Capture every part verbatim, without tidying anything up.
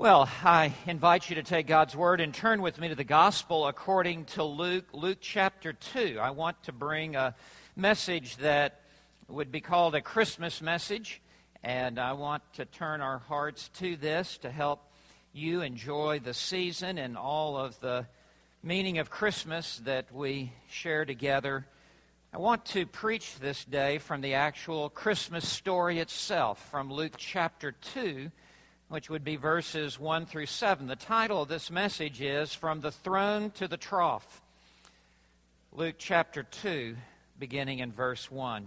Well, I invite you to take God's Word and turn with me to the Gospel according to Luke, Luke chapter two. I want to bring a message that would be called a Christmas message, and I want to turn our hearts to this to help you enjoy the season and all of the meaning of Christmas that we share together. I want to preach this day from the actual Christmas story itself, from Luke chapter two, which would be verses one through seven. The title of this message is From the Throne to the Trough. Luke chapter two, beginning in verse one.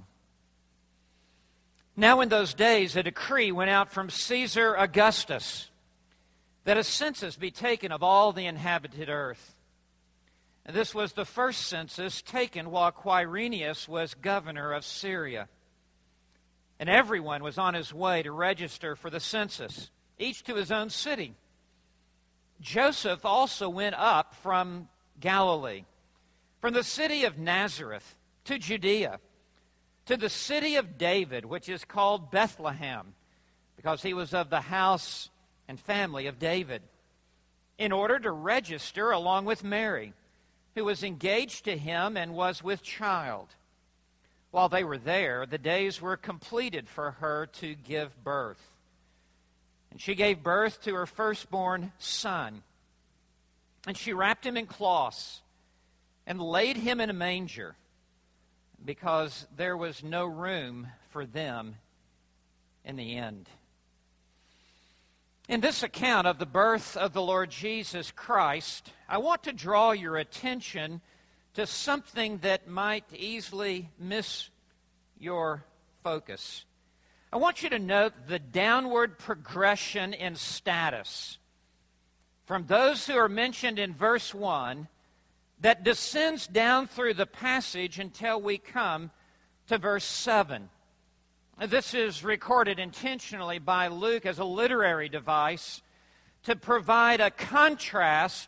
Now in those days a decree went out from Caesar Augustus that a census be taken of all the inhabited earth. And this was the first census taken while Quirinius was governor of Syria. And everyone was on his way to register for the census, each to his own city. Joseph also went up from Galilee, from the city of Nazareth to Judea, to the city of David, which is called Bethlehem, because he was of the house and family of David, in order to register along with Mary, who was engaged to him and was with child. While they were there, the days were completed for her to give birth. And she gave birth to her firstborn son. And she wrapped him in cloths and laid him in a manger, because there was no room for them in the inn. In this account of the birth of the Lord Jesus Christ, I want to draw your attention to something that might easily miss your focus. I want you to note the downward progression in status from those who are mentioned in verse one that descends down through the passage until we come to verse seven. This is recorded intentionally by Luke as a literary device to provide a contrast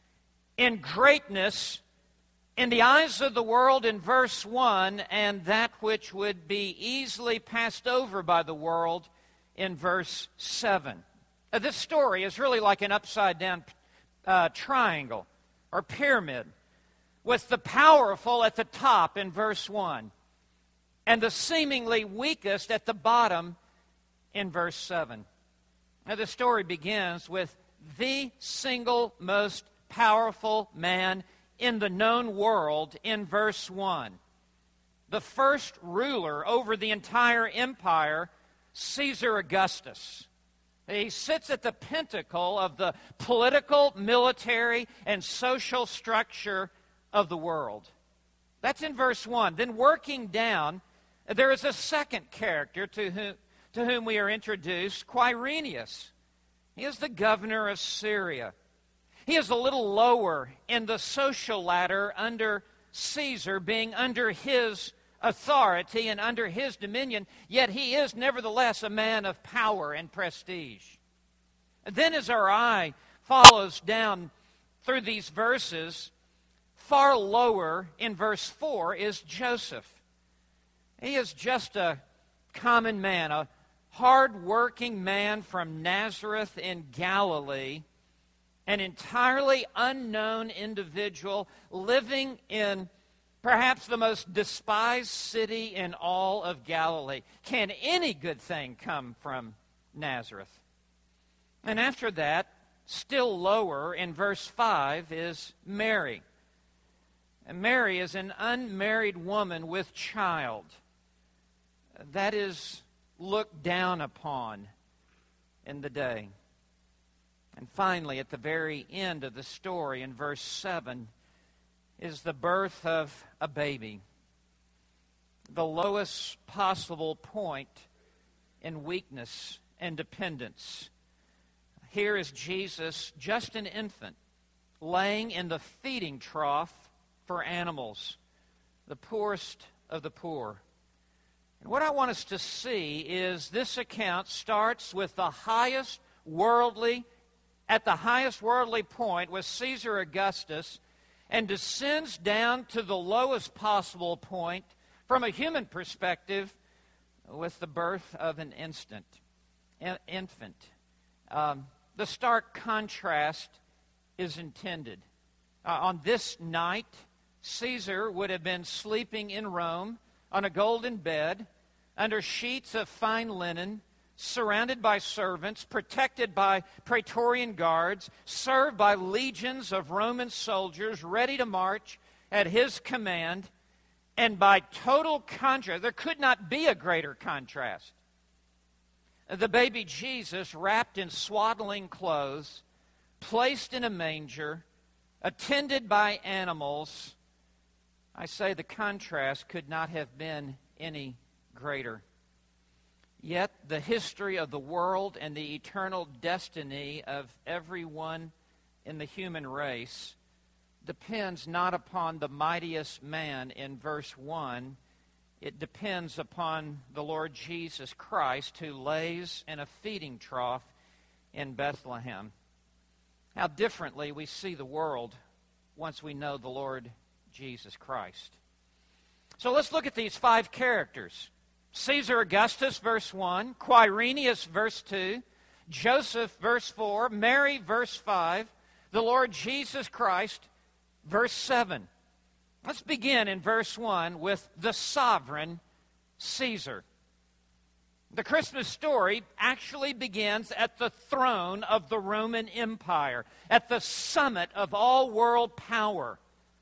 in greatness in the eyes of the world in verse one, and that which would be easily passed over by the world in verse seven. Now, this story is really like an upside-down uh, triangle or pyramid, with the powerful at the top in verse one, and the seemingly weakest at the bottom in verse seven. Now, the story begins with the single most powerful man in the known world in verse one. The first ruler over the entire empire, Caesar Augustus. He sits at the pinnacle of the political, military, and social structure of the world. That's in verse one. Then working down, there is a second character to whom, to whom we are introduced, Quirinius. He is the governor of Syria. He is a little lower in the social ladder under Caesar, being under his authority and under his dominion, yet he is nevertheless a man of power and prestige. And then as our eye follows down through these verses, far lower in verse four is Joseph. He is just a common man, a hard-working man from Nazareth in Galilee, an entirely unknown individual living in perhaps the most despised city in all of Galilee. Can any good thing come from Nazareth? And after that, still lower in verse five is Mary. And Mary is an unmarried woman with child. That is looked down upon in the day. And finally, at the very end of the story, in verse seven, is the birth of a baby. The lowest possible point in weakness and dependence. Here is Jesus, just an infant, laying in the feeding trough for animals, the poorest of the poor. And what I want us to see is this account starts with the highest worldly at the highest worldly point with Caesar Augustus and descends down to the lowest possible point from a human perspective with the birth of an instant, infant. Um, the stark contrast is intended. Uh, on this night, Caesar would have been sleeping in Rome on a golden bed, under sheets of fine linen, surrounded by servants, protected by Praetorian guards, served by legions of Roman soldiers ready to march at his command. And by total contrast, there could not be a greater contrast. The baby Jesus, wrapped in swaddling clothes, placed in a manger, attended by animals. I say the contrast could not have been any greater. Yet the history of the world and the eternal destiny of everyone in the human race depends not upon the mightiest man in verse one. It depends upon the Lord Jesus Christ, who lays in a feeding trough in Bethlehem. How differently we see the world once we know the Lord Jesus Christ. So let's look at these five characters. Caesar Augustus, verse one. Quirinius, verse two. Joseph, verse four. Mary, verse five. The Lord Jesus Christ, verse seven. Let's begin in verse one with the sovereign Caesar. The Christmas story actually begins at the throne of the Roman Empire, at the summit of all world power,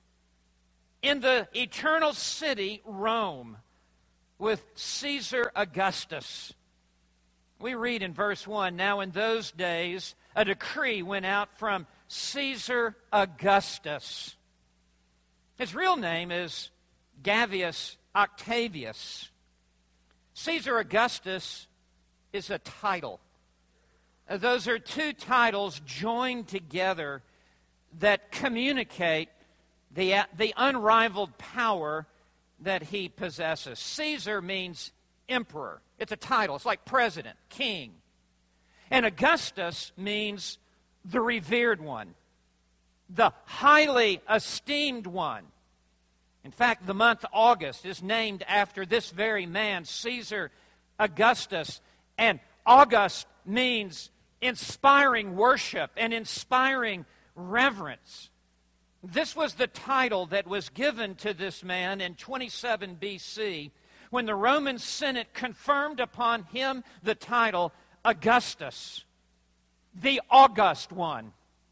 in the eternal city, Rome, with Caesar Augustus. We read in verse one, "Now in those days a decree went out from Caesar Augustus." His real name is Gavius Octavius. Caesar Augustus is a title. Those are two titles joined together that communicate the, the unrivaled power that he possesses. Caesar means emperor. It's a title. It's like president, king. And Augustus means the revered one, the highly esteemed one. In fact, the month August is named after this very man, Caesar Augustus. And August means inspiring worship and inspiring reverence. This was the title that was given to this man in twenty-seven B C when the Roman Senate confirmed upon him the title Augustus, the August one.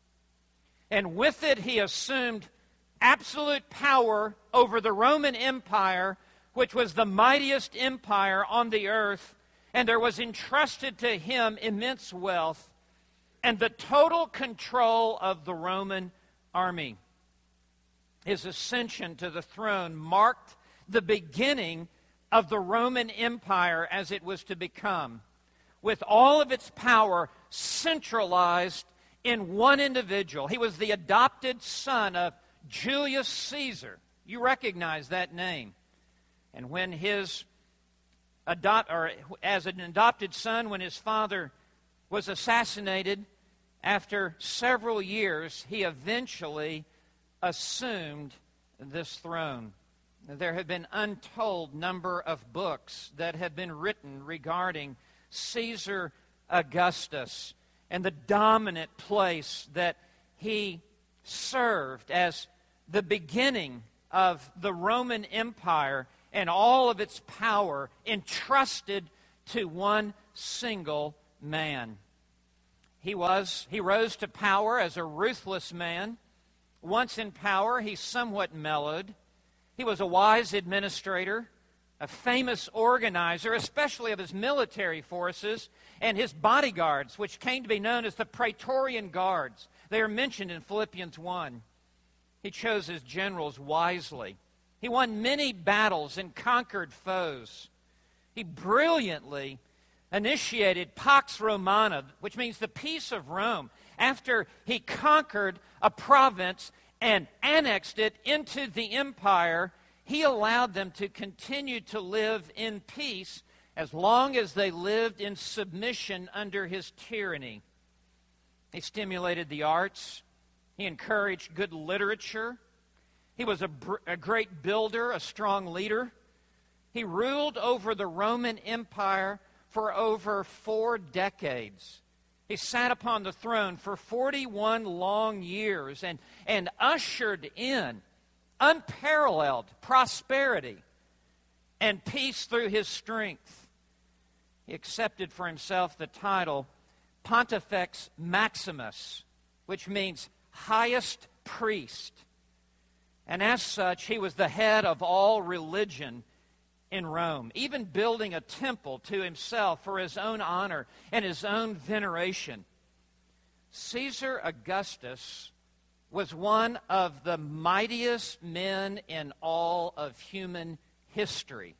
And with it he assumed absolute power over the Roman Empire, which was the mightiest empire on the earth, and there was entrusted to him immense wealth and the total control of the Roman army. His ascension to the throne marked the beginning of the Roman Empire as it was to become, with all of its power centralized in one individual. He was the adopted son of Julius Caesar. You recognize that name. And when his adopt, or as an adopted son, when his father was assassinated, after several years, he eventually assumed this throne. There have been untold number of books that have been written regarding Caesar Augustus and the dominant place that he served as the beginning of the Roman Empire and all of its power entrusted to one single man. He was, he rose to power as a ruthless man. Once in power, he somewhat mellowed. He was a wise administrator, a famous organizer, especially of his military forces and his bodyguards, which came to be known as the Praetorian Guards. They are mentioned in Philippians one. He chose his generals wisely. He won many battles and conquered foes. He brilliantly initiated Pax Romana, which means the peace of Rome, after he conquered a province and annexed it into the empire. He allowed them to continue to live in peace as long as they lived in submission under his tyranny. He stimulated the arts. He encouraged good literature. He was a, br- a great builder, a strong leader. He ruled over the Roman Empire for over four decades. He sat upon the throne for forty-one long years and, and ushered in unparalleled prosperity and peace through his strength. He accepted for himself the title Pontifex Maximus, which means highest priest. And as such, he was the head of all religion in Rome, even building a temple to himself for his own honor and his own veneration. Caesar Augustus was one of the mightiest men in all of human history.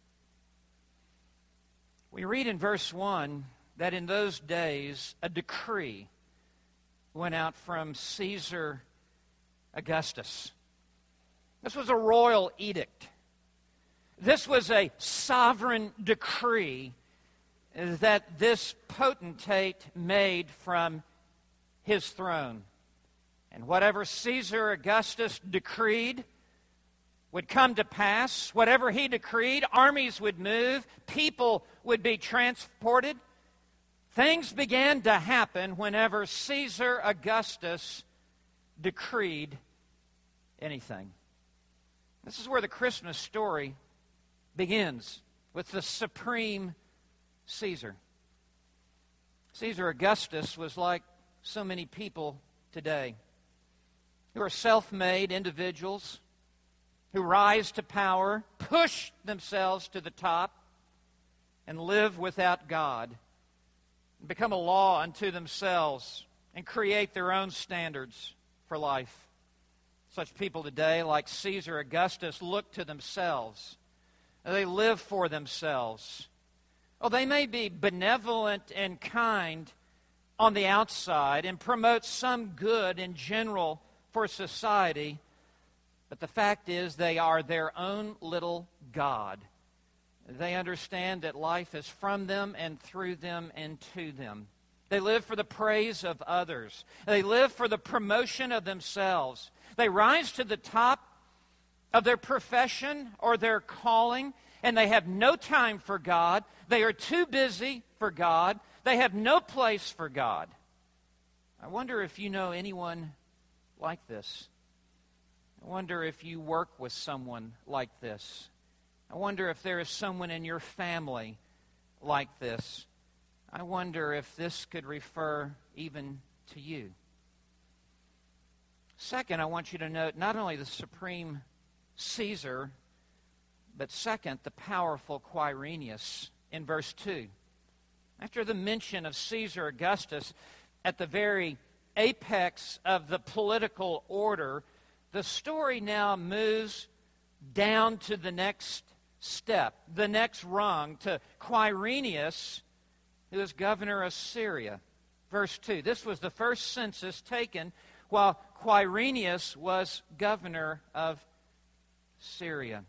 We read in verse one that in those days a decree went out from Caesar Augustus. This was a royal edict. This was a sovereign decree that this potentate made from his throne. And whatever Caesar Augustus decreed would come to pass. Whatever he decreed, armies would move, people would be transported. Things began to happen whenever Caesar Augustus decreed anything. This is where the Christmas story begins, with the supreme Caesar. Caesar Augustus was like so many people today, who are self-made individuals who rise to power, push themselves to the top, and live without God, and become a law unto themselves, and create their own standards for life. Such people today, like Caesar Augustus, look to themselves. They live for themselves. Oh, they may be benevolent and kind on the outside and promote some good in general for society, but the fact is they are their own little God. They understand that life is from them and through them and to them. They live for the praise of others. They live for the promotion of themselves. They rise to the top of their profession or their calling, and they have no time for God. They are too busy for God. They have no place for God. I wonder if you know anyone like this. I wonder if you work with someone like this. I wonder if there is someone in your family like this. I wonder if this could refer even to you. Second, I want you to note not only the supreme Caesar, but second, the powerful Quirinius in verse two. After the mention of Caesar Augustus at the very apex of the political order, the story now moves down to the next step, the next rung, to Quirinius, who is governor of Syria. Verse two. This was the first census taken while Quirinius was governor of Syria.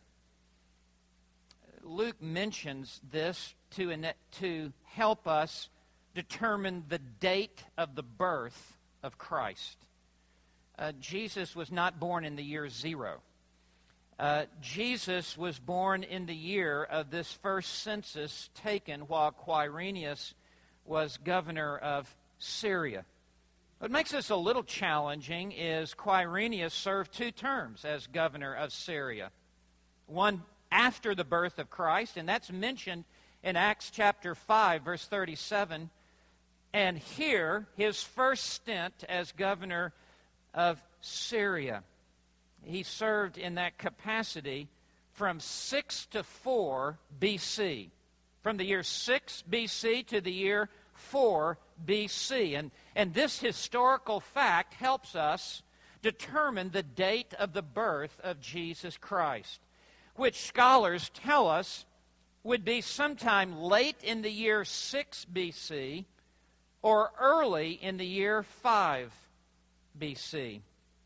Luke mentions this to, to help us determine the date of the birth of Christ. Uh, Jesus was not born in the year zero. Uh, Jesus was born in the year of this first census taken while Quirinius was governor of Syria. What makes this a little challenging is Quirinius served two terms as governor of Syria. One after the birth of Christ, and that's mentioned in Acts chapter five, verse thirty-seven. And here, his first stint as governor of Syria. He served in that capacity from six to four B C. From the year six B C to the year four B C. And, and this historical fact helps us determine the date of the birth of Jesus Christ, which scholars tell us would be sometime late in the year six B C or early in the year five B C.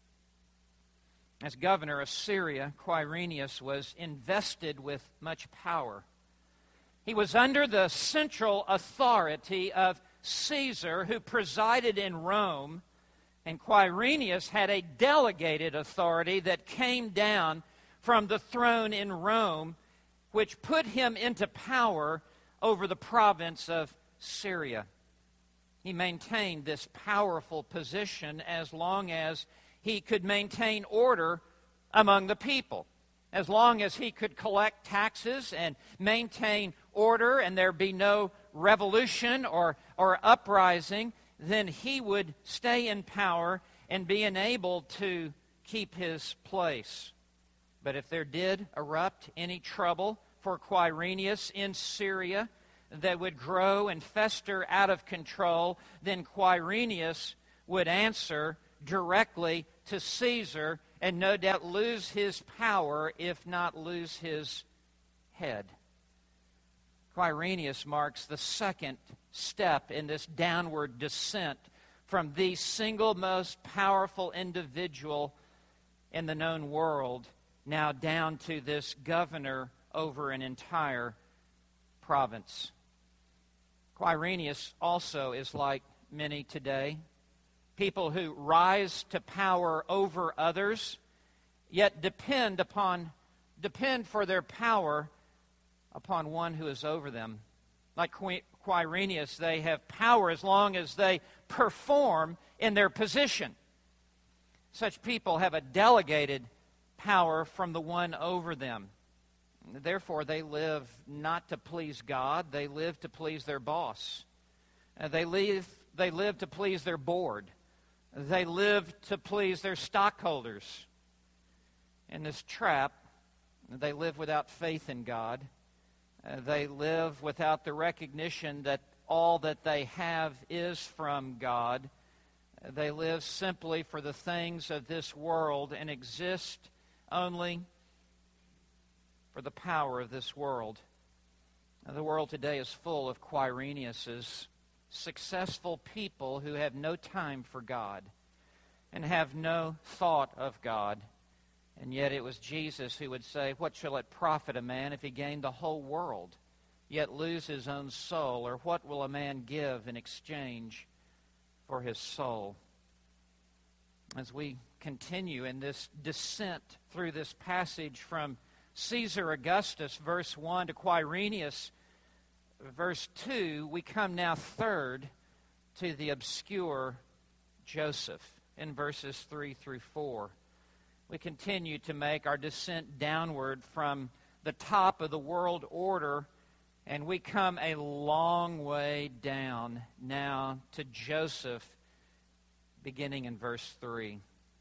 As governor of Syria, Quirinius was invested with much power. He was under the central authority of Caesar, who presided in Rome, and Quirinius had a delegated authority that came down from the throne in Rome, which put him into power over the province of Syria. He maintained this powerful position as long as he could maintain order among the people. As long as he could collect taxes and maintain order and there be no revolution or, or uprising, then he would stay in power and be enabled to keep his place. But if there did erupt any trouble for Quirinius in Syria that would grow and fester out of control, then Quirinius would answer directly to Caesar and no doubt lose his power, if not lose his head. Quirinius marks the second step in this downward descent from the single most powerful individual in the known world, now down to this governor over an entire province. Quirinius also is like many today, people who rise to power over others, yet depend upon depend for their power upon one who is over them. Like Quirinius, they have power as long as they perform in their position. Such people have a delegated power from the one over them. Therefore, they live not to please God, they live to please their boss. Uh, they live, they live to please their board. They live to please their stockholders. In this trap, they live without faith in God. Uh, they live without the recognition that all that they have is from God. Uh, they live simply for the things of this world and exist only for the power of this world. Now, the world today is full of Quiriniuses, successful people who have no time for God and have no thought of God. And yet it was Jesus who would say, "What shall it profit a man if he gain the whole world, yet lose his own soul? Or what will a man give in exchange for his soul?" As we continue in this descent through this passage from Caesar Augustus, verse one, to Quirinius, verse two, we come now third to the obscure Joseph in verses three through four. We continue to make our descent downward from the top of the world order, and we come a long way down now to Joseph, beginning in verse three.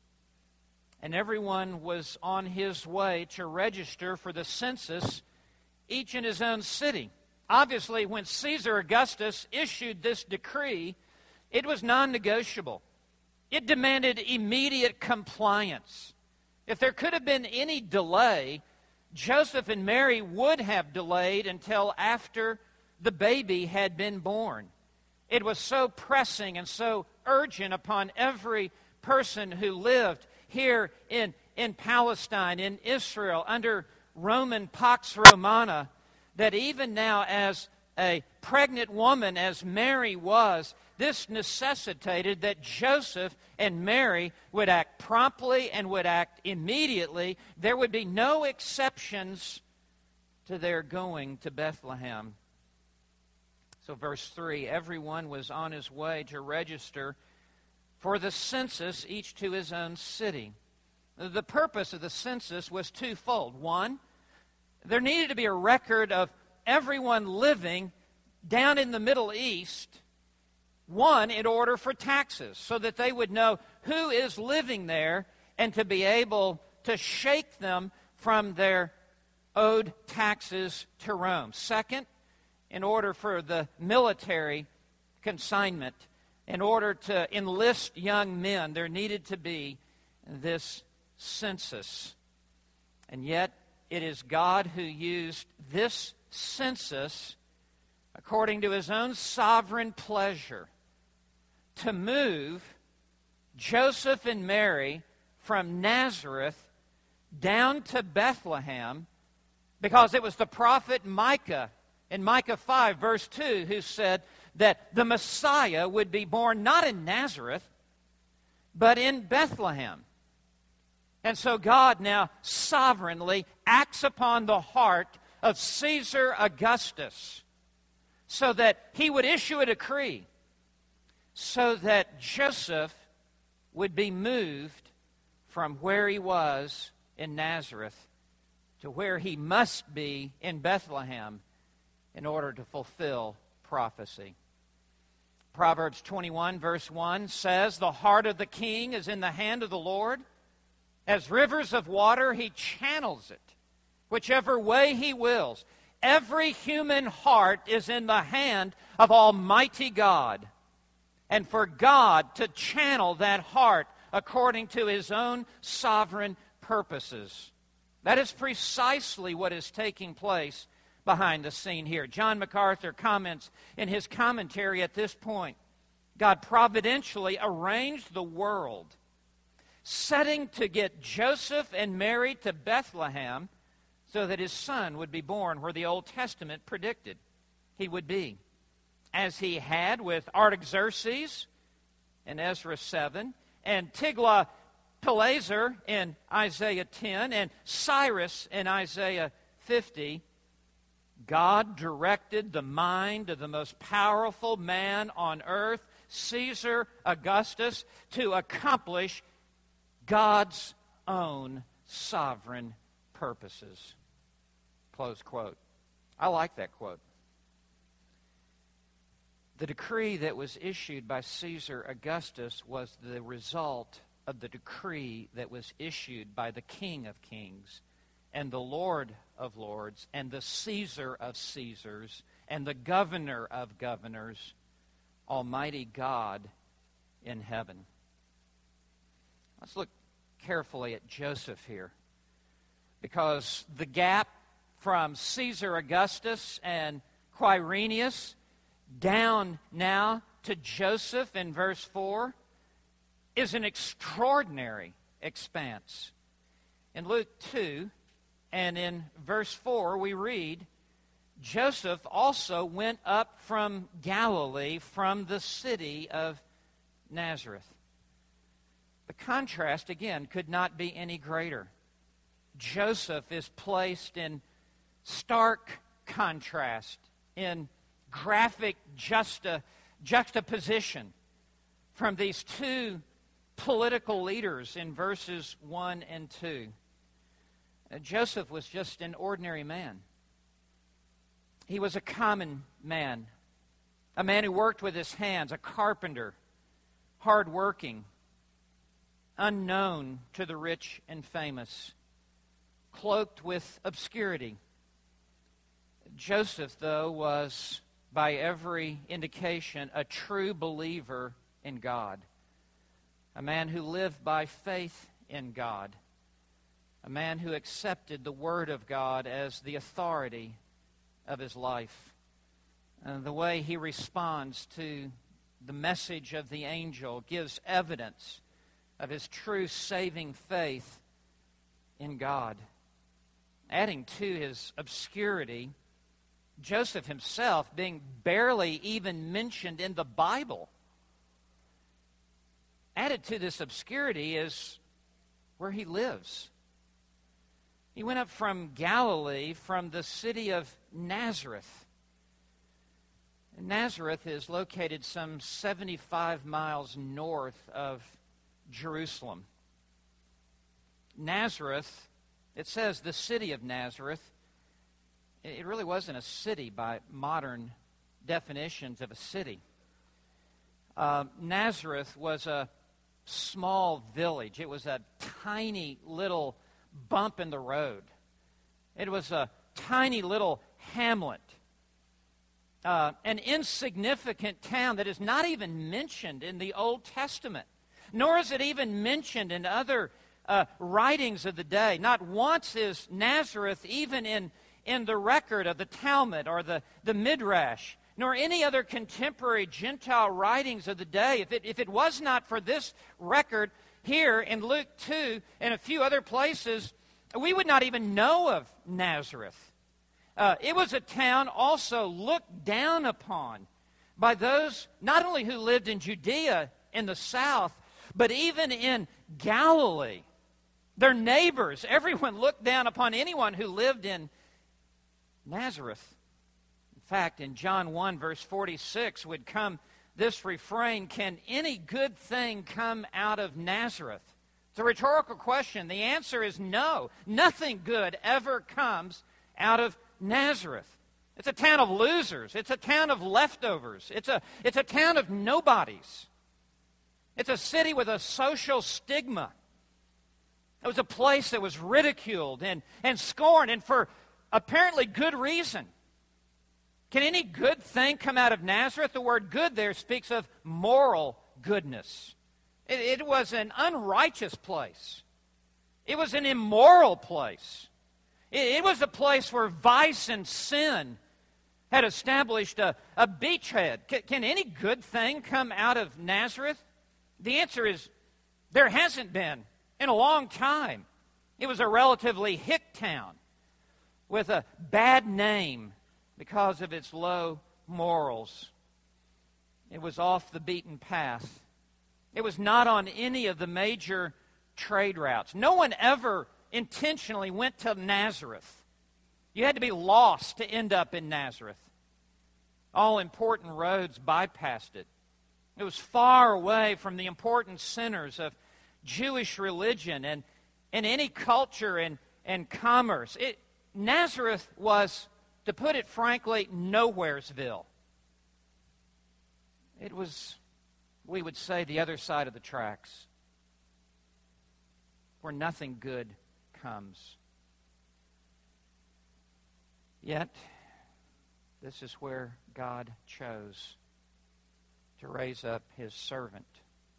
And everyone was on his way to register for the census, each in his own city. Obviously, when Caesar Augustus issued this decree, it was non-negotiable. It demanded immediate compliance. If there could have been any delay, Joseph and Mary would have delayed until after the baby had been born. It was so pressing and so urgent upon every person who lived here in, in Palestine, in Israel, under Roman Pax Romana, that even now as a pregnant woman, as Mary was, this necessitated that Joseph and Mary would act promptly and would act immediately. There would be no exceptions to their going to Bethlehem. So verse three, everyone was on his way to register for the census, each to his own city. The purpose of the census was twofold. One, there needed to be a record of everyone living down in the Middle East. One, in order for taxes, so that they would know who is living there and to be able to shake them from their owed taxes to Rome. Second, in order for the military consignment, in order to enlist young men, there needed to be this census. And yet, it is God who used this census according to his own sovereign pleasure to move Joseph and Mary from Nazareth down to Bethlehem, because it was the prophet Micah in Micah five, verse two, who said that the Messiah would be born not in Nazareth, but in Bethlehem. And so God now sovereignly acts upon the heart of Caesar Augustus so that he would issue a decree so that Joseph would be moved from where he was in Nazareth to where he must be in Bethlehem in order to fulfill prophecy. Proverbs twenty-one, verse one says, "The heart of the king is in the hand of the Lord. As rivers of water, he channels it, whichever way he wills." Every human heart is in the hand of Almighty God. And for God to channel that heart according to His own sovereign purposes. That is precisely what is taking place behind the scene here. John MacArthur comments in his commentary at this point, God providentially arranged the world, setting to get Joseph and Mary to Bethlehem so that his son would be born where the Old Testament predicted he would be. As he had with Artaxerxes in Ezra seven, and Tiglath-Pileser in Isaiah ten, and Cyrus in Isaiah fifty, God directed the mind of the most powerful man on earth, Caesar Augustus, to accomplish God's own sovereign purposes. Close quote. I like that quote. The decree that was issued by Caesar Augustus was the result of the decree that was issued by the King of Kings and the Lord of Lords and the Caesar of Caesars and the Governor of Governors, Almighty God in heaven. Let's look carefully at Joseph here, because the gap from Caesar Augustus and Quirinius down now to Joseph in verse four is an extraordinary expanse. In Luke two and in verse four we read, Joseph also went up from Galilee, from the city of Nazareth. The contrast, again, could not be any greater. Joseph is placed in stark contrast, in graphic juxta, juxtaposition from these two political leaders in verses one and two. Uh, Joseph was just an ordinary man. He was a common man, a man who worked with his hands, a carpenter, hardworking, unknown to the rich and famous, cloaked with obscurity. Joseph, though, was, by every indication, a true believer in God, a man who lived by faith in God, a man who accepted the Word of God as the authority of his life. And the way he responds to the message of the angel gives evidence of his true saving faith in God. Adding to his obscurity, Joseph himself being barely even mentioned in the Bible. Added to this obscurity is where he lives. He went up from Galilee, from the city of Nazareth. Nazareth is located some seventy-five miles north of Jerusalem. Nazareth, it says the city of Nazareth. It really wasn't a city by modern definitions of a city. Uh, Nazareth was a small village. It was a tiny little bump in the road. It was a tiny little hamlet. Uh, an insignificant town that is not even mentioned in the Old Testament, nor is it even mentioned in other uh, writings of the day. Not once is Nazareth even in, in the record of the Talmud or the, the Midrash, nor any other contemporary Gentile writings of the day. If it, if it was not for this record here in Luke two and a few other places, we would not even know of Nazareth. Uh, it was a town also looked down upon by those not only who lived in Judea in the south, but even in Galilee. Their neighbors, everyone looked down upon anyone who lived in Nazareth. In fact, in John one, verse forty-six, would come this refrain, can any good thing come out of Nazareth? It's a rhetorical question. The answer is no. Nothing good ever comes out of Nazareth. It's a town of losers. It's a town of leftovers. It's a, it's a town of nobodies. It's a city with a social stigma. It was a place that was ridiculed and, and scorned, and for apparently good reason. Can any good thing come out of Nazareth? The word good there speaks of moral goodness. It, it was an unrighteous place. It was an immoral place. It, it was a place where vice and sin had established a, a beachhead. Can, can any good thing come out of Nazareth? The answer is there hasn't been in a long time. It was a relatively hick town with a bad name because of its low morals. It was off the beaten path. It was not on any of the major trade routes. No one ever intentionally went to Nazareth. You had to be lost to end up in Nazareth. All important roads bypassed it. It was far away from the important centers of Jewish religion and, and any culture and, and commerce. It, Nazareth was, to put it frankly, nowheresville. It was, we would say, the other side of the tracks, where nothing good comes. Yet, this is where God chose to raise up His servant,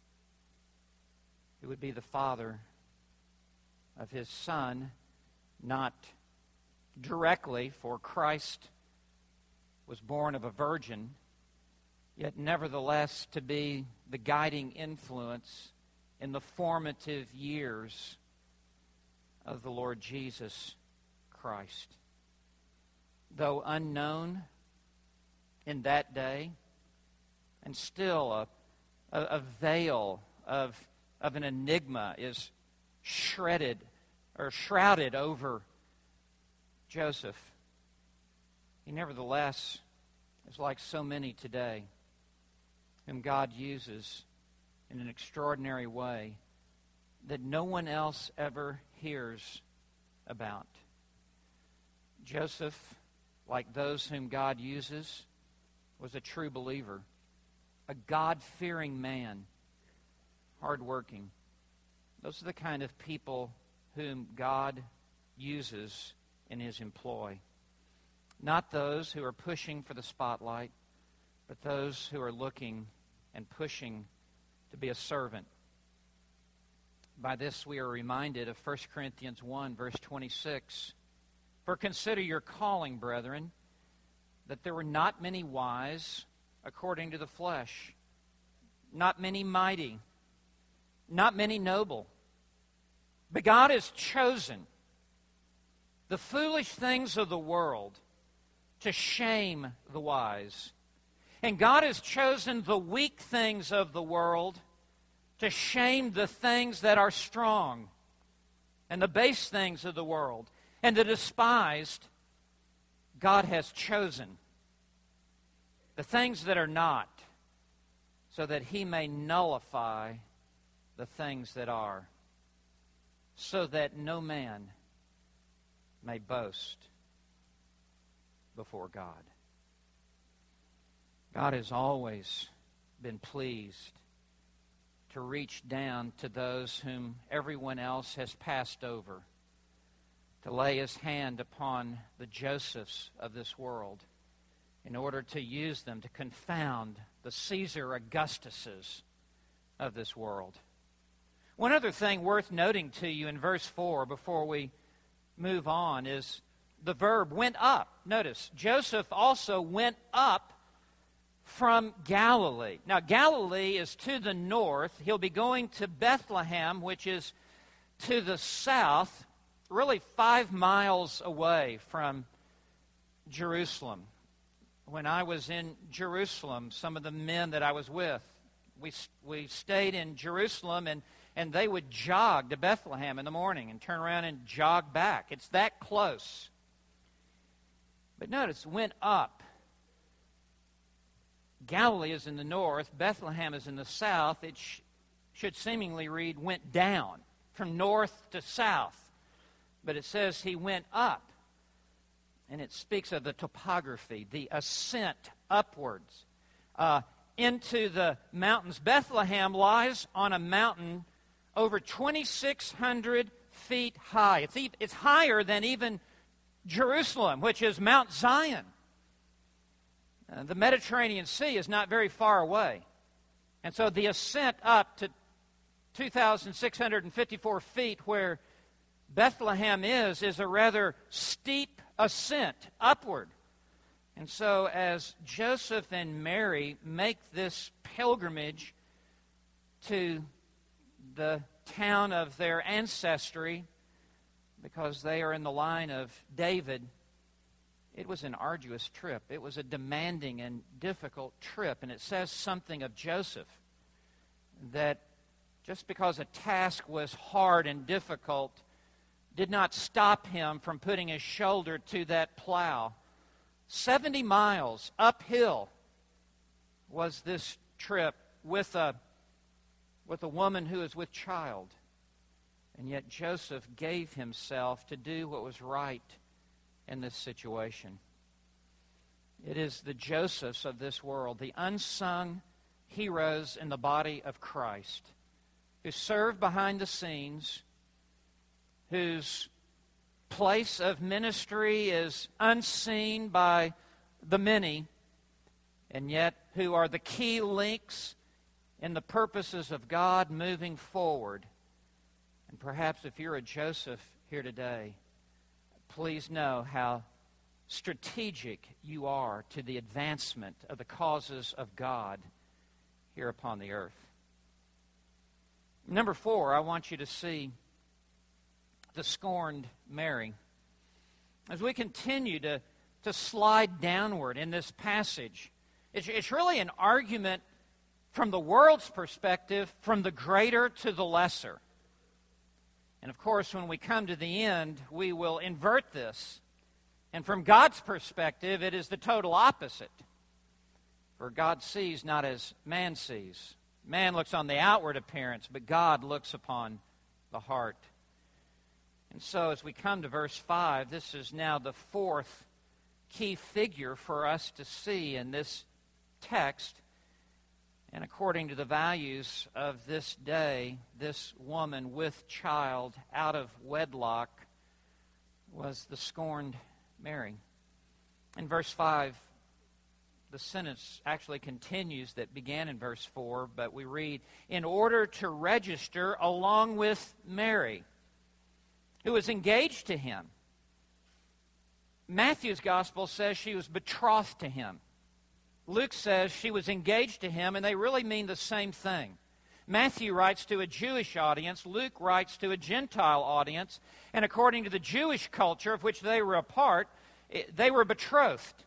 who would be the father of His Son, not directly, for Christ was born of a virgin, yet nevertheless to be the guiding influence in the formative years of the Lord Jesus Christ. Though unknown in that day, and still a, a, a veil of, of an enigma is shredded or shrouded over Joseph. He nevertheless is like so many today, whom God uses in an extraordinary way that no one else ever hears about. Joseph, like those whom God uses, was a true believer, a God-fearing man, hardworking. Those are the kind of people whom God uses in His employ. Not those who are pushing for the spotlight, but those who are looking and pushing to be a servant. By this we are reminded of First Corinthians one, verse twenty-six. For consider your calling, brethren, that there were not many wise according to the flesh, not many mighty, not many noble. But God has chosen the foolish things of the world to shame the wise. And God has chosen the weak things of the world to shame the things that are strong, and the base things of the world, and the despised. God has chosen the things that are not, so that He may nullify the things that are, so that no man may boast before God. God has always been pleased to reach down to those whom everyone else has passed over, to lay His hand upon the Josephs of this world in order to use them to confound the Caesar Augustuses of this world. One other thing worth noting to you in verse four before we move on is the verb went up. Notice, Joseph also went up from Galilee. Now, Galilee is to the north. He'll be going to Bethlehem, which is to the south, really five miles away from Jerusalem. When I was in Jerusalem, some of the men that I was with, we we stayed in Jerusalem, and, and they would jog to Bethlehem in the morning and turn around and jog back. It's that close. But notice, went up. Galilee is in the north, Bethlehem is in the south, it sh- should seemingly read went down from north to south. But it says he went up. And it speaks of the topography, the ascent upwards uh, into the mountains. Bethlehem lies on a mountain over twenty-six hundred feet high. It's, e- it's higher than even Jerusalem, which is Mount Zion. Uh, the Mediterranean Sea is not very far away. And so the ascent up to two thousand six hundred fifty-four feet where Bethlehem is, is a rather steep ascent upward. And so as Joseph and Mary make this pilgrimage to the town of their ancestry, because they are in the line of David, it was an arduous trip. It was a demanding and difficult trip. And it says something of Joseph, that just because a task was hard and difficult did not stop him from putting his shoulder to that plow. Seventy miles uphill was this trip with a, with a woman who is with child. And yet Joseph gave himself to do what was right in this situation. It is the Josephs of this world, the unsung heroes in the body of Christ, who serve behind the scenes, whose place of ministry is unseen by the many, and yet who are the key links in the purposes of God moving forward. And perhaps if you're a Joseph here today, please know how strategic you are to the advancement of the causes of God here upon the earth. Number four, I want you to see the scorned Mary. As we continue to, to slide downward in this passage, it's, it's really an argument from the world's perspective, from the greater to the lesser. And of course, when we come to the end, we will invert this. And from God's perspective, it is the total opposite. For God sees not as man sees. Man looks on the outward appearance, but God looks upon the heart. And so as we come to verse five, this is now the fourth key figure for us to see in this text. And according to the values of this day, this woman with child out of wedlock was the scorned Mary. In verse five, the sentence actually continues that began in verse four, but we read, in order to register along with Mary, who was engaged to him. Matthew's gospel says she was betrothed to him. Luke says she was engaged to him, and they really mean the same thing. Matthew writes to a Jewish audience. Luke writes to a Gentile audience. And according to the Jewish culture of which they were a part, they were betrothed,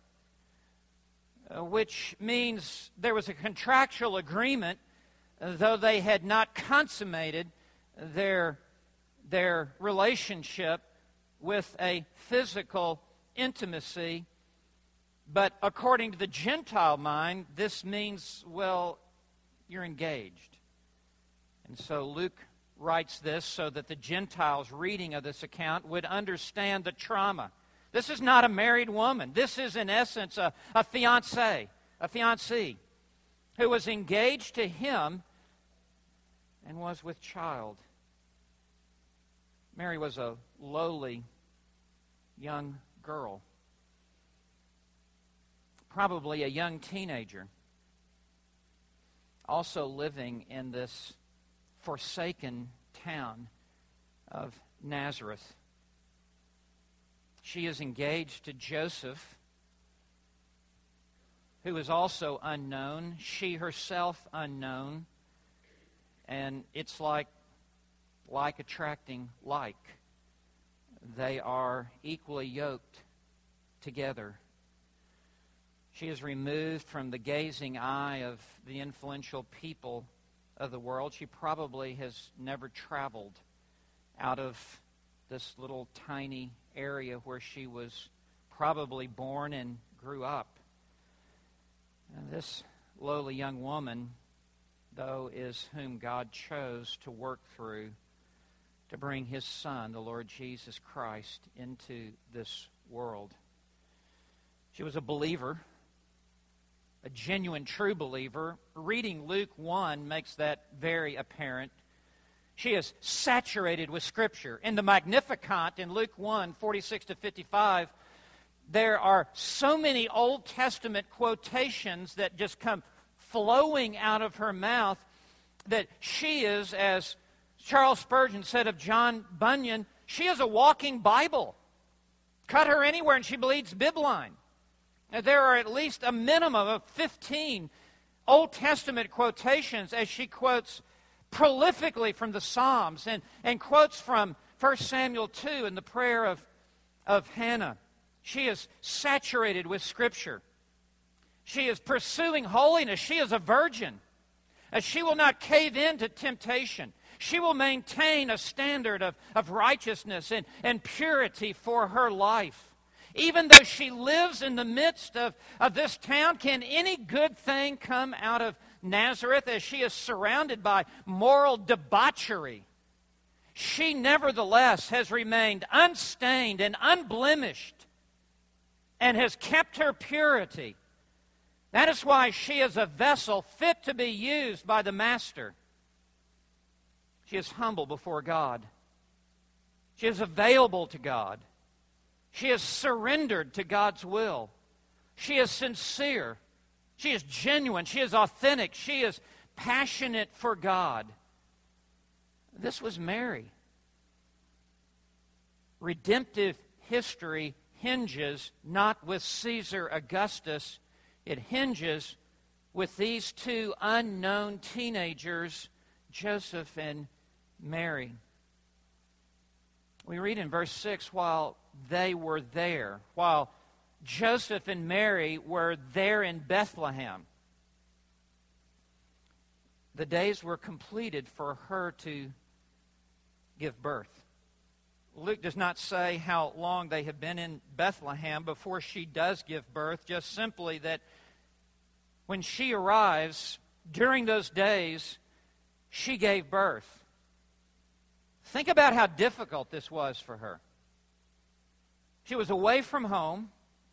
uh, which means there was a contractual agreement, uh, though they had not consummated their their relationship with a physical intimacy. But according to the Gentile mind, this means, well, you're engaged. And so Luke writes this so that the Gentiles reading of this account would understand the trauma. This is not a married woman. This is, in essence, a, a fiancé, a fiancée who was engaged to him and was with child. Mary was a lowly young girl, probably a young teenager, also living in this forsaken town of Nazareth. She is engaged to Joseph, who is also unknown, she herself unknown, and it's like like attracting like. They are equally yoked together. She is removed from the gazing eye of the influential people of the world. She probably has never traveled out of this little tiny area where she was probably born and grew up. And this lowly young woman, though, is whom God chose to work through to bring His Son, the Lord Jesus Christ, into this world. She was a believer, a genuine, true believer. Reading Luke one makes that very apparent. She is saturated with Scripture. In the Magnificat, in Luke one, forty-six to fifty-five, there are so many Old Testament quotations that just come flowing out of her mouth that she is, as Charles Spurgeon said of John Bunyan, she is a walking Bible. Cut her anywhere and she bleeds bibline. Now, there are at least a minimum of fifteen Old Testament quotations as she quotes prolifically from the Psalms and, and quotes from First Samuel two and the prayer of, of Hannah. She is saturated with Scripture. She is pursuing holiness. She is a virgin. As she will not cave in to temptation. She will maintain a standard of, of righteousness and, and purity for her life. Even though she lives in the midst of, of this town, can any good thing come out of Nazareth as she is surrounded by moral debauchery? She nevertheless has remained unstained and unblemished and has kept her purity. That is why she is a vessel fit to be used by the Master. She is humble before God. She is available to God. She is surrendered to God's will. She is sincere. She is genuine. She is authentic. She is passionate for God. This was Mary. Redemptive history hinges not with Caesar Augustus. It hinges with these two unknown teenagers, Joseph and Mary. We read in verse six, while they were there, while Joseph and Mary were there in Bethlehem, the days were completed for her to give birth. Luke does not say how long they have been in Bethlehem before she does give birth, just simply that when she arrives, during those days, she gave birth. Think about how difficult this was for her. She was away from home,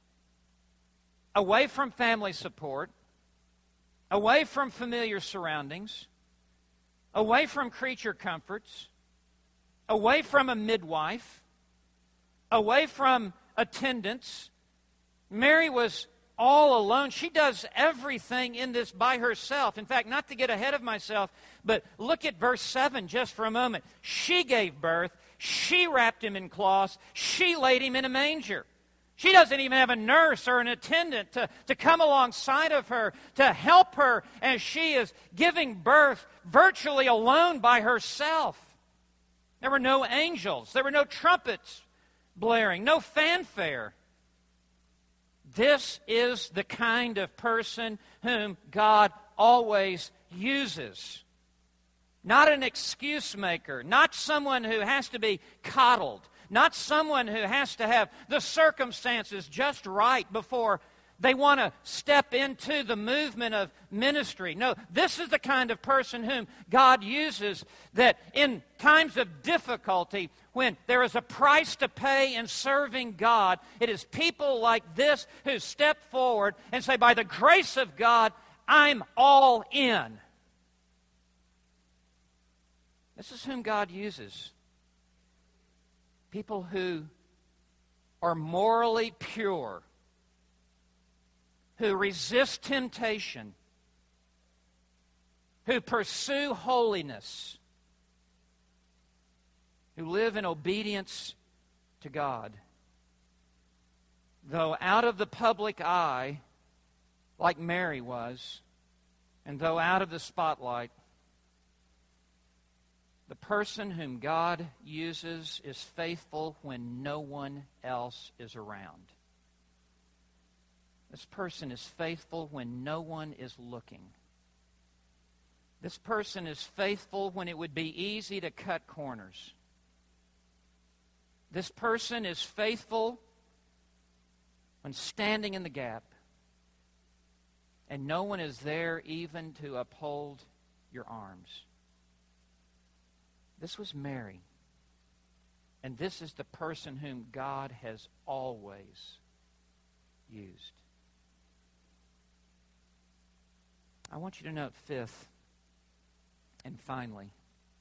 away from family support, away from familiar surroundings, away from creature comforts, away from a midwife, away from attendants. Mary was all alone. She does everything in this by herself. In fact, not to get ahead of myself, but look at verse seven just for a moment. She gave birth. She wrapped him in cloths. She laid him in a manger. She doesn't even have a nurse or an attendant to, to come alongside of her to help her as she is giving birth virtually alone by herself. There were no angels. There were no trumpets blaring, no fanfare. This is the kind of person whom God always uses. Not an excuse maker, not someone who has to be coddled, not someone who has to have the circumstances just right before they want to step into the movement of ministry. No, this is the kind of person whom God uses, that in times of difficulty, when there is a price to pay in serving God, it is people like this who step forward and say, by the grace of God, I'm all in. This is whom God uses. People who are morally pure, who resist temptation, who pursue holiness, who live in obedience to God. Though out of the public eye, like Mary was, and though out of the spotlight, the person whom God uses is faithful when no one else is around. This person is faithful when no one is looking. This person is faithful when it would be easy to cut corners. This person is faithful when standing in the gap. and no one is there even to uphold your arms. This was Mary. And this is the person whom God has always used. I want you to note fifth, and finally,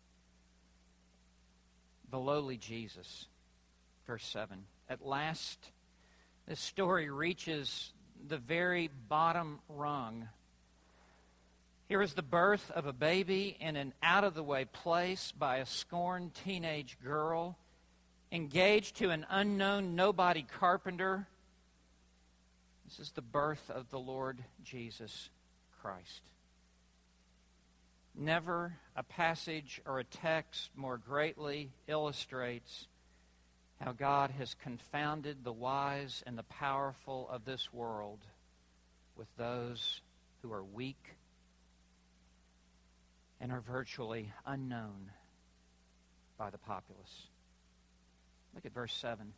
the lowly Jesus. Verse seven. At last, this story reaches the very bottom rung. Here is the birth of a baby in an out-of-the-way place by a scorned teenage girl, engaged to an unknown nobody carpenter. This is the birth of the Lord Jesus Christ. Never a passage or a text more greatly illustrates how God has confounded the wise and the powerful of this world with those who are weak and are virtually unknown by the populace. Look at verse seven.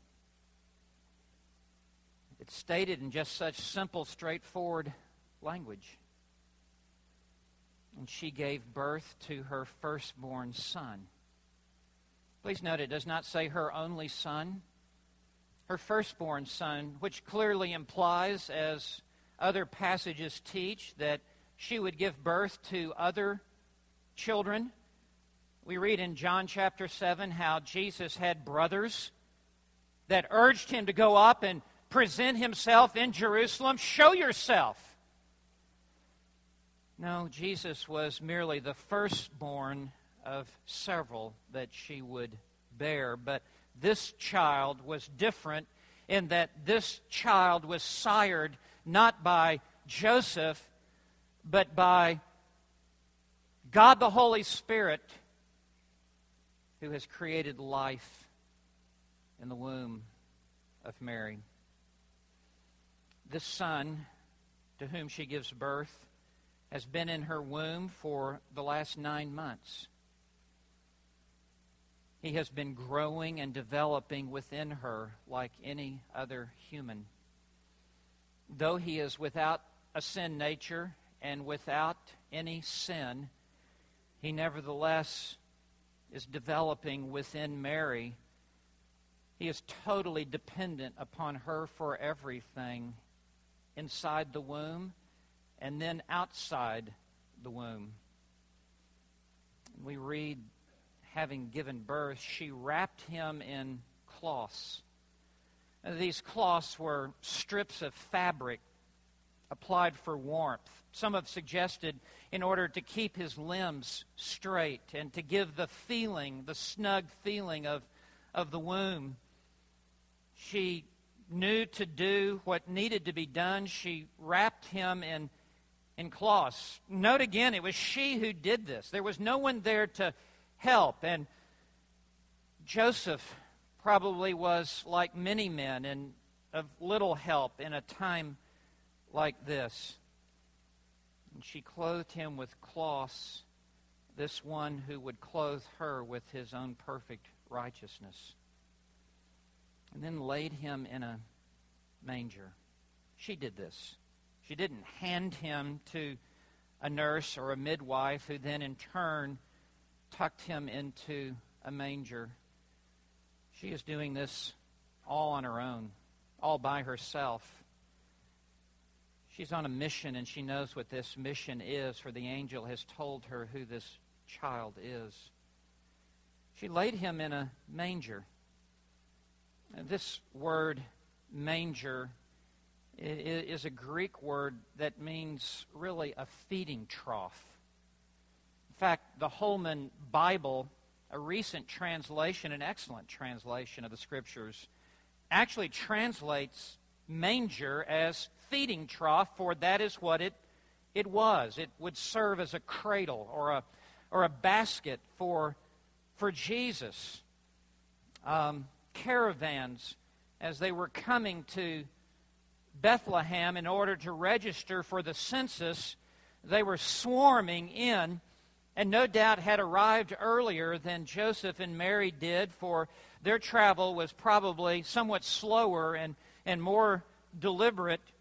It's stated in just such simple, straightforward language. And she gave birth to her firstborn son. Please note, it does not say her only son. Her firstborn son, which clearly implies, as other passages teach, that she would give birth to other children. We read in John chapter seven how Jesus had brothers that urged him to go up and present himself in Jerusalem. Show yourself. No, Jesus was merely the firstborn of several that she would bear. But this child was different in that this child was sired not by Joseph, but by God the Holy Spirit, who has created life in the womb of Mary. This son, to whom she gives birth, has been in her womb for the last nine months. He has been growing and developing within her like any other human. Though he is without a sin nature and without any sin, he nevertheless is developing within Mary. He is totally dependent upon her for everything inside the womb and then outside the womb. We read, having given birth, she wrapped him in cloths. These cloths were strips of fabric applied for warmth. Some have suggested in order to keep his limbs straight and to give the feeling, the snug feeling of, of the womb. She knew to do what needed to be done. She wrapped him in, in cloths. Note again, it was she who did this. There was no one there to help. And Joseph probably was like many men and of little help in a time like this. And she clothed him with cloths, this one who would clothe her with his own perfect righteousness. And then laid him in a manger. She did this. She didn't hand him to a nurse or a midwife who then in turn tucked him into a manger. She is doing this all on her own, all by herself. She's on a mission, and she knows what this mission is, for the angel has told her who this child is. She laid him in a manger. This word, manger, is a Greek word that means really a feeding trough. In fact, the Holman Bible, a recent translation, an excellent translation of the Scriptures, actually translates manger as feeding trough, for that is what it, it was. It would serve as a cradle or a, or a basket for, for Jesus. Um, caravans, as they were coming to Bethlehem in order to register for the census, they were swarming in, and no doubt had arrived earlier than Joseph and Mary did, for their travel was probably somewhat slower and, and more deliberate.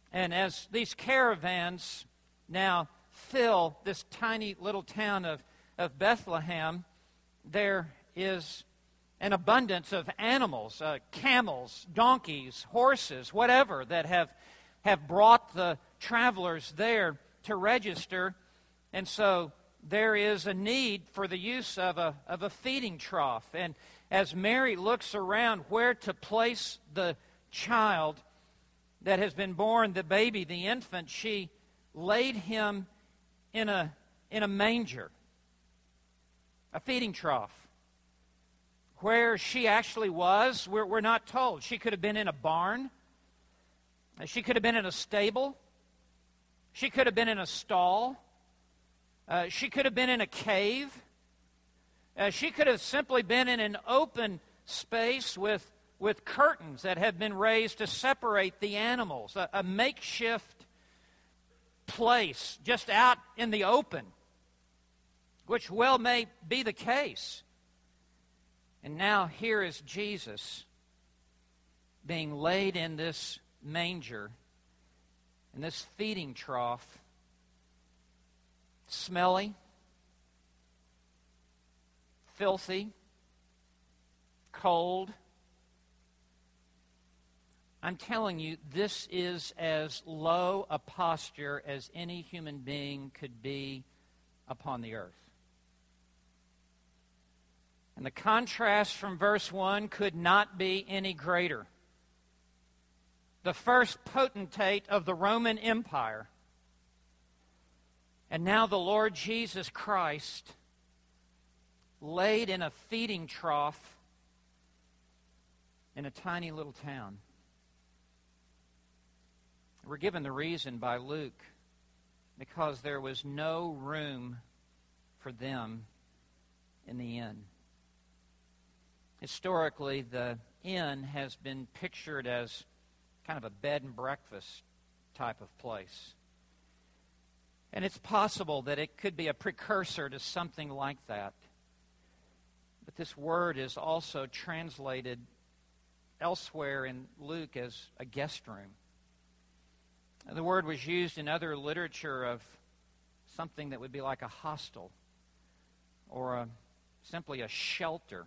And as these caravans now fill this tiny little town of, of Bethlehem, there is an abundance of animals, uh, camels, donkeys, horses, whatever, that have, have brought the travelers there to register. And so there is a need for the use of a, of a feeding trough. And as Mary looks around where to place the child that has been born, the baby, the infant, she laid him in a, in a manger, a feeding trough. Where she actually was, we're, we're not told. She could have been in a barn. She could have been in a stable. She could have been in a stall. Uh, she could have been in a cave. Uh, she could have simply been in an open space with, with curtains that have been raised to separate the animals, a, a makeshift place just out in the open, which well may be the case. And now here is Jesus being laid in this manger, in this feeding trough, smelly, filthy, cold. I'm telling you, this is as low a posture as any human being could be upon the earth. And the contrast from verse one could not be any greater. The first potentate of the Roman Empire, and now the Lord Jesus Christ, laid in a feeding trough in a tiny little town. We're given the reason by Luke, because there was no room for them in the inn. Historically, the inn has been pictured as kind of a bed and breakfast type of place. And it's possible that it could be a precursor to something like that. But this word is also translated elsewhere in Luke as a guest room. The word was used in other literature of something that would be like a hostel or a, simply a shelter.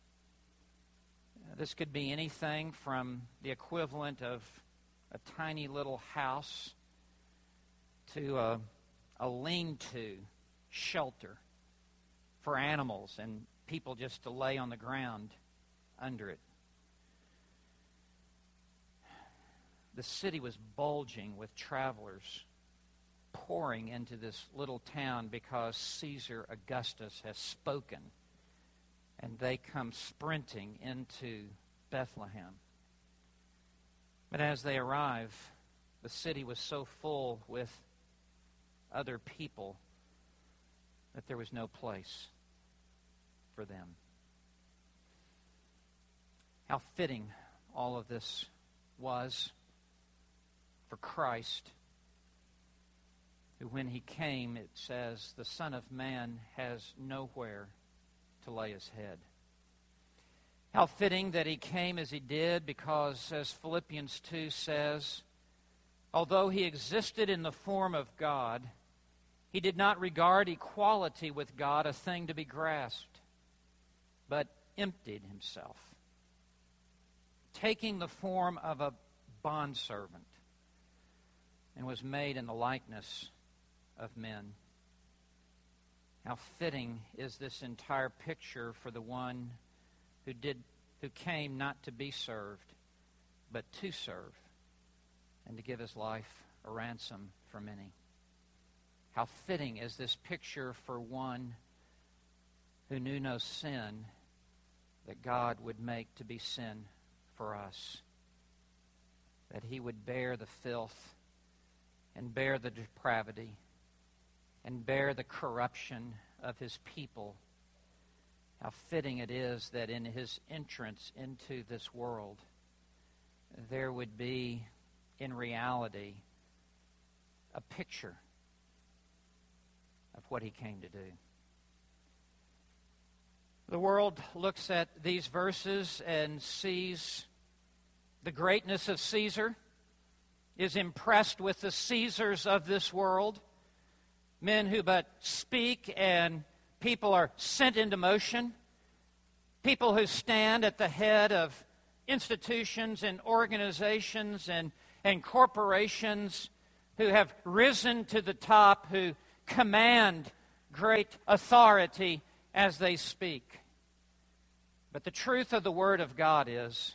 This could be anything from the equivalent of a tiny little house to a, a lean-to shelter for animals and people just to lay on the ground under it. The city was bulging with travelers pouring into this little town because Caesar Augustus has spoken. And they come sprinting into Bethlehem. But as they arrive, the city was so full with other people that there was no place for them. How fitting all of this was for Christ, who when he came, it says, the Son of Man has nowhere to lay his head. How fitting that he came as he did, because as Philippians two says, although he existed in the form of God, he did not regard equality with God a thing to be grasped, but emptied himself, taking the form of a bondservant, and was made in the likeness of men. How fitting is this entire picture for the one who did, who came not to be served, but to serve, and to give his life a ransom for many. How fitting is this picture for one who knew no sin, that God would make to be sin for us, that he would bear the filth and bear the depravity and bear the corruption of his people. How fitting it is that in his entrance into this world, there would be, in reality, a picture of what he came to do. The world looks at these verses and sees the greatness of Caesar. is impressed with the Caesars of this world, men who but speak and people are sent into motion, people who stand at the head of institutions and organizations and, and corporations, who have risen to the top, who command great authority as they speak. But the truth of the Word of God is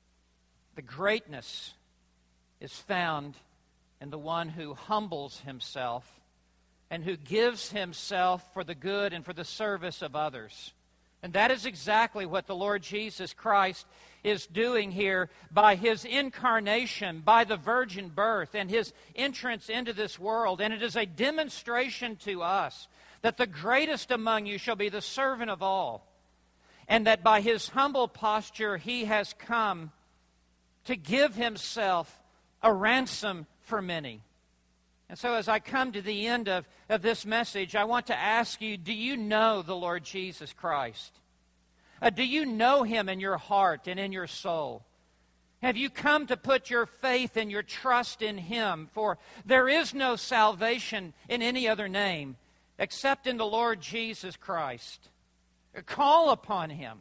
the greatness is found in the one who humbles himself and who gives himself for the good and for the service of others. And that is exactly what the Lord Jesus Christ is doing here by His incarnation, by the virgin birth, and His entrance into this world. And it is a demonstration to us that the greatest among you shall be the servant of all, and that by His humble posture He has come to give Himself a ransom for many. And so as I come to the end of, of this message, I want to ask you, do you know the Lord Jesus Christ? Uh, do you know Him in your heart and in your soul? Have you come to put your faith and your trust in Him? For there is no salvation in any other name except in the Lord Jesus Christ. Call upon Him.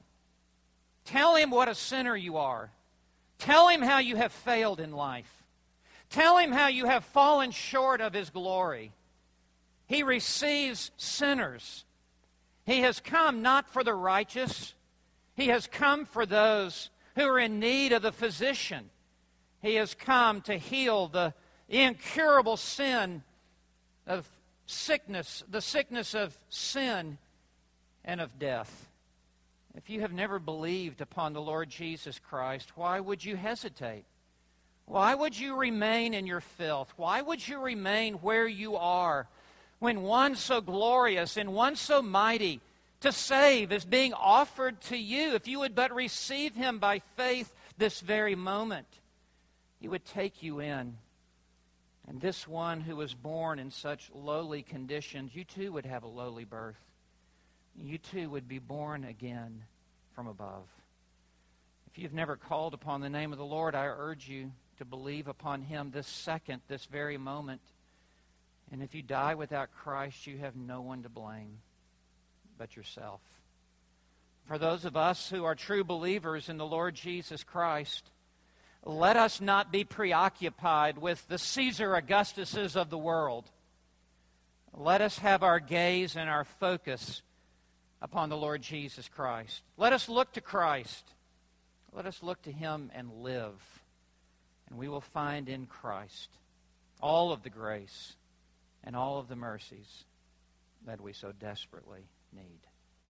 Tell Him what a sinner you are. Tell Him how you have failed in life. Tell Him how you have fallen short of His glory. He receives sinners. He has come not for the righteous. He has come for those who are in need of the physician. He has come to heal the incurable sin of sickness, the sickness of sin and of death. If you have never believed upon the Lord Jesus Christ, why would you hesitate? Why would you remain in your filth? Why would you remain where you are when one so glorious and one so mighty to save is being offered to you? If you would but receive Him by faith this very moment, He would take you in. And this one who was born in such lowly conditions, you too would have a lowly birth. You too would be born again from above. If you've never called upon the name of the Lord, I urge you to believe upon Him this second, this very moment. And if you die without Christ, you have no one to blame but yourself. For those of us who are true believers in the Lord Jesus Christ, let us not be preoccupied with the Caesar Augustuses of the world. Let us have our gaze and our focus upon the Lord Jesus Christ. Let us look to Christ. Let us look to Him and live. And we will find in Christ all of the grace and all of the mercies that we so desperately need.